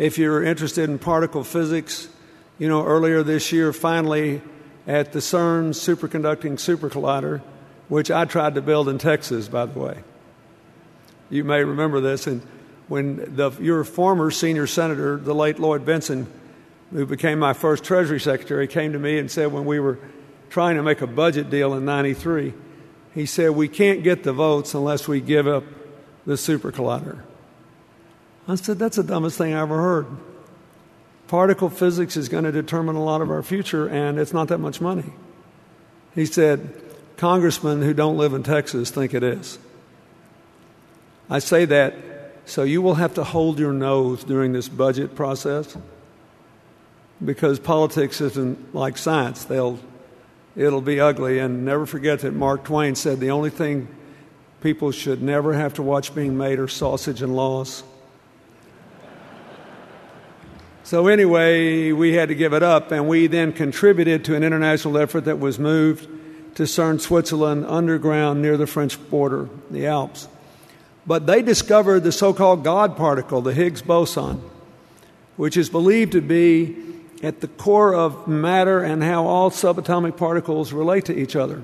If you're interested in particle physics, earlier this year, finally, at the CERN superconducting supercollider, which I tried to build in Texas, by the way. You may remember this. And when your former senior senator, the late Lloyd Bentsen, who became my first Treasury Secretary, came to me and said when we were trying to make a budget deal in 93, he said, we can't get the votes unless we give up the supercollider. I said, that's the dumbest thing I ever heard. Particle physics is going to determine a lot of our future, and it's not that much money. He said, congressmen who don't live in Texas think it is. I say that so you will have to hold your nose during this budget process, because politics isn't like science. It'll be ugly. And never forget that Mark Twain said the only thing people should never have to watch being made are sausage and laws. So anyway, we had to give it up, and we then contributed to an international effort that was moved to CERN, Switzerland, underground near the French border, the Alps. But they discovered the so-called God particle, the Higgs boson, which is believed to be at the core of matter and how all subatomic particles relate to each other.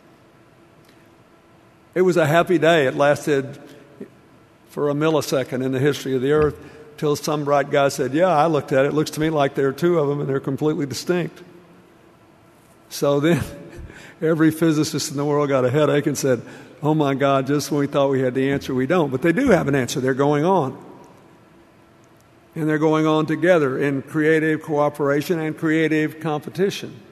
It was a happy day. It lasted for a millisecond in the history of the Earth, till some bright guy said, yeah, I looked at it. It looks to me like there are two of them, and they're completely distinct. So then every physicist in the world got a headache and said, oh, my God, just when we thought we had the answer, we don't. But they do have an answer. They're going on. And they're going on together in creative cooperation and creative competition.